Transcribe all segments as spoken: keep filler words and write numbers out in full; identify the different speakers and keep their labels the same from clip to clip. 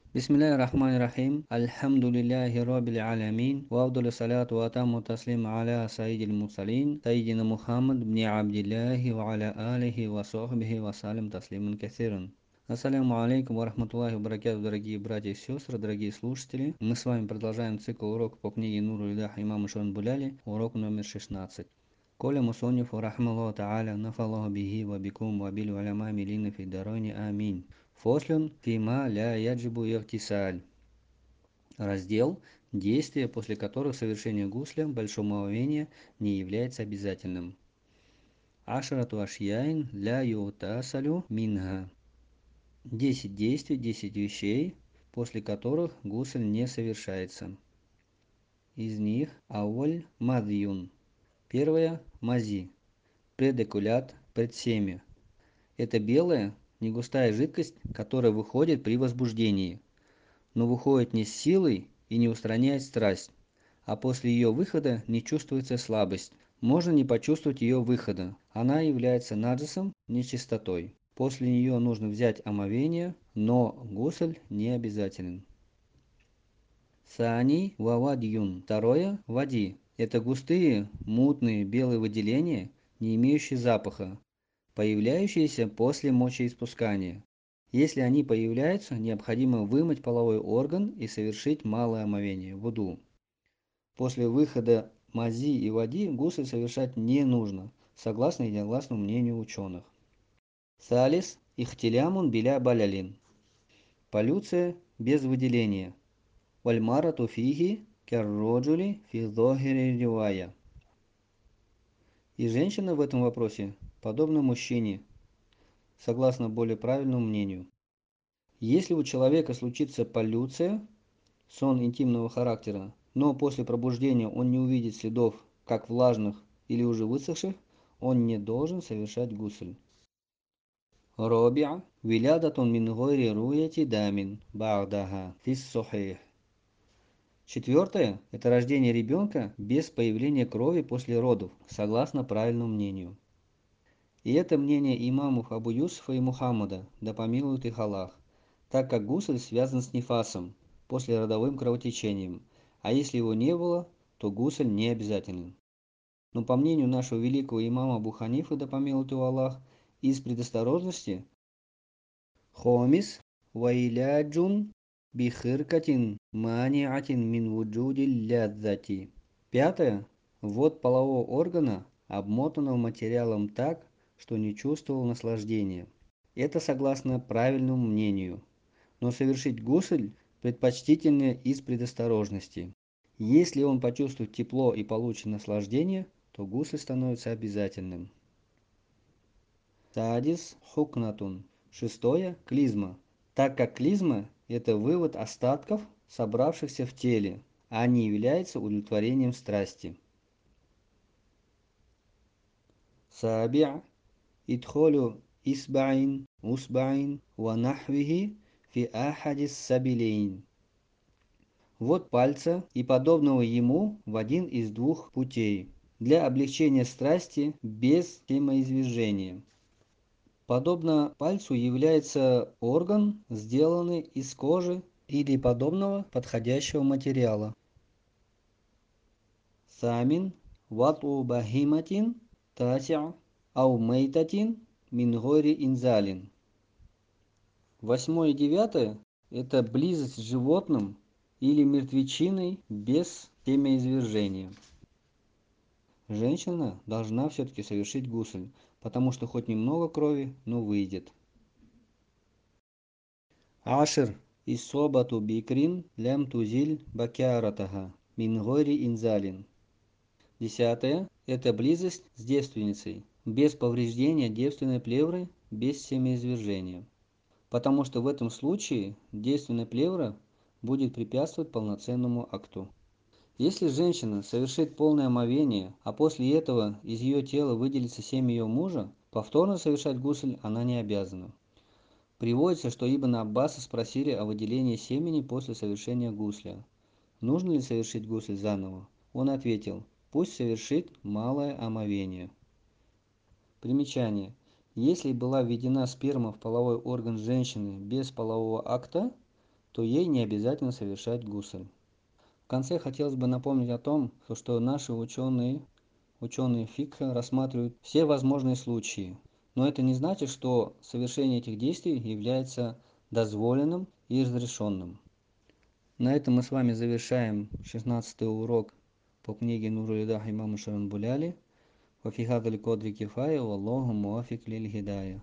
Speaker 1: Бисмилляхи рахмани рахим. Альхамдулиллахи роббил алямин. Ва афдалу салату ва тамму таслим аля сайидил мурсалин. Сайидина Мухаммад бни Абдиллахи ва аля алихи ва сахбихи ва салям таслиман касиран. Ассаляму алейкум ва рахматуллахи ва баракату, дорогие братья и сестры, дорогие слушатели. Мы с вами продолжаем цикл уроков по книге Нуру Илях имама Шон Буляли, урок номер шестнадцать. Коля мусоннифу рахмаллаху та'аля нафаллаху бихи ва бикум ва бил уляма милина фи дарайни амин. Фослюн фима ля яджибу ихтисаль. Раздел «Действия, после которых совершение гусля большого омовения не является обязательным». Ашарату ашьяин ля ютасалю минха. Десять действий, десять вещей, после которых гусль не совершается. Из них ауаль мадьюн. Первое – мази. Предекулят, предсемя. Это белая, негустая жидкость, которая выходит при возбуждении, но выходит не с силой и не устраняет страсть, а после ее выхода не чувствуется слабость. Можно не почувствовать ее выхода. Она является наджисом, нечистотой. После нее нужно взять омовение, но гусль не обязателен. Сани вавадьюн. Второе – вади. Это густые, мутные белые выделения, не имеющие запаха, появляющиеся после мочеиспускания. Если они появляются, необходимо вымыть половой орган и совершить малое омовение – вуду. После выхода мази и води гусль совершать не нужно, согласно единогласному мнению ученых. Салис ихтилямун биля балялин. Полюция без выделения. Вальмара туфиги керроджули фи зохири ривая. И женщина в этом вопросе подобна мужчине, согласно более правильному мнению. Если у человека случится полюция, сон интимного характера, но после пробуждения он не увидит следов, как влажных или уже высохших, он не должен совершать гусль. Робиа вилядатун мин гойри руяти дамин ба'даха фис сахих. Четвертое – это рождение ребенка без появления крови после родов, согласно правильному мнению. И это мнение имамов Абу Юсуфа и Мухаммада, да помилует их Аллах, так как гусль связан с нифасом, послеродовым кровотечением, а если его не было, то гусль не обязателен. Но по мнению нашего великого имама Абу Ханифы, да помилует его Аллах, из предосторожности хомис вайляджун бихиркатин маниатин мин вуджуди лядзати. Пятое. Ввод полового органа, обмотанного материалом так, что не чувствовал наслаждения. Это согласно правильному мнению. Но совершить гусль предпочтительнее из предосторожности. Если он почувствует тепло и получит наслаждение, то гусль становится обязательным. Садис хукнатун. Шестое. Клизма. Так как клизма – это вывод остатков, собравшихся в теле, а не является удовлетворением страсти. Сабиа идхолю исбаин усбаин ва нахвихи фи ахадис сабилейн. Вот пальца и подобного ему в один из двух путей для облегчения страсти без семяизвержения. Подобно пальцу является орган, сделанный из кожи или подобного подходящего материала. Самин вату бахиматин татя ау мейтатин мин гойри инзалин. Восьмое и девятое – это близость с животным или мертвечиной без семяизвержения. Женщина должна все-таки совершить гусль, потому что хоть немного крови, но выйдет. Ашир исобату бикрин лям тузиль бакяратаха мин гойри инзалин. Десятое – это близость с девственницей, без повреждения девственной плевры, без семяизвержения. Потому что в этом случае действенная плевра будет препятствовать полноценному акту. Если женщина совершит полное омовение, а после этого из ее тела выделится семя ее мужа, повторно совершать гусль она не обязана. Приводится, что Ибн Аббаса спросили о выделении семени после совершения гусля. Нужно ли совершить гусль заново? Он ответил, пусть совершит малое омовение. Примечание. Если была введена сперма в половой орган женщины без полового акта, то ей не обязательно совершать гусль. В конце хотелось бы напомнить о том, что наши ученые, ученые фикха рассматривают все возможные случаи, но это не значит, что совершение этих действий является дозволенным и разрешенным. На этом мы с вами завершаем шестнадцатый урок по книге Нурулидах имама Шарамбуляли. وفي هذا القدر كفاية والله موافق للهداية.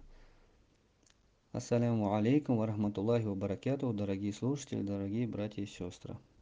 Speaker 1: Ассаляму алейкум ва рахматуллахи ва баракатуху, дорогие слушатели, дорогие братья и сестры.